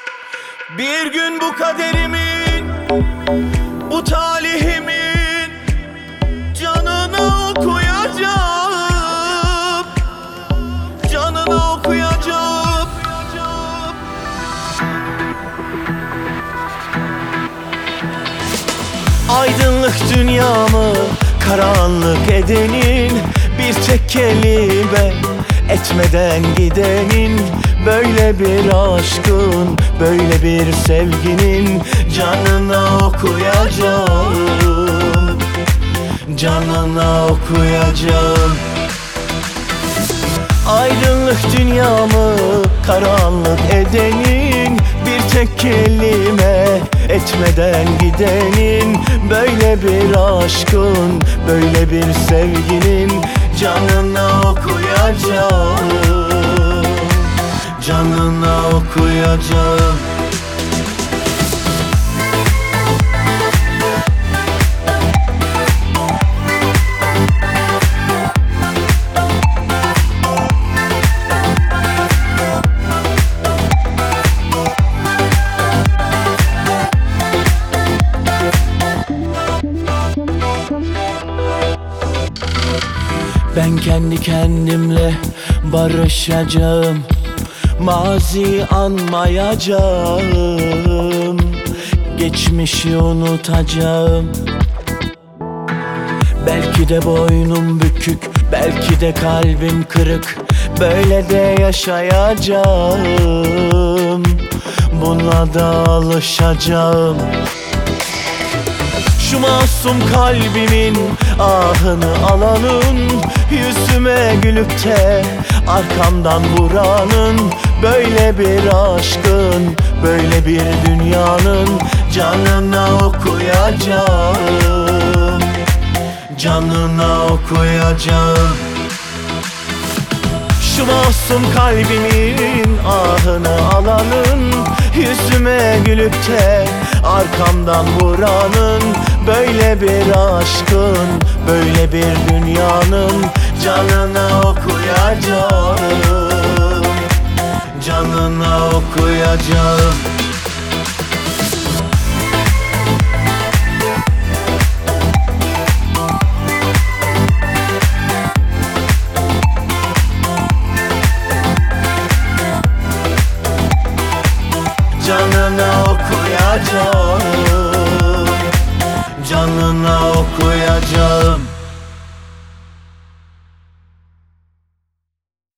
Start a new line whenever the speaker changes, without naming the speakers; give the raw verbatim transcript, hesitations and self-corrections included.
Bir gün bu kaderimin, bu talihimin canını okuyacağım, canını okuyacağım. Aydınlık dünyamı karanlık edenin, bir tek kelime etmeden gidenin, böyle bir aşkın, böyle bir sevginin canına okuyacağım, canına okuyacağım. Aydınlık dünyamı karanlık edenin, bir tek kelime etmeden gidenin, böyle bir aşkın, böyle bir sevginin canına okuyacağım, canına okuyacağım. Ben kendi kendimle barışacağım, mazi anmayacağım, geçmişi unutacağım. Belki de boynum bükük, belki de kalbim kırık, böyle de yaşayacağım, buna da alışacağım. Şu masum kalbimin ahını alanın, yüzüme gülüp de arkamdan vuranın, böyle bir aşkın, böyle bir dünyanın canına okuyacağım, canına okuyacağım. Şu masum kalbimin ahını alanın, yüzüme gülüp de arkamdan vuranın, böyle bir aşkın, böyle bir dünyanın canına okuyacağım, canına okuyacağım. Canına okuyacağım, canına okuyacağım.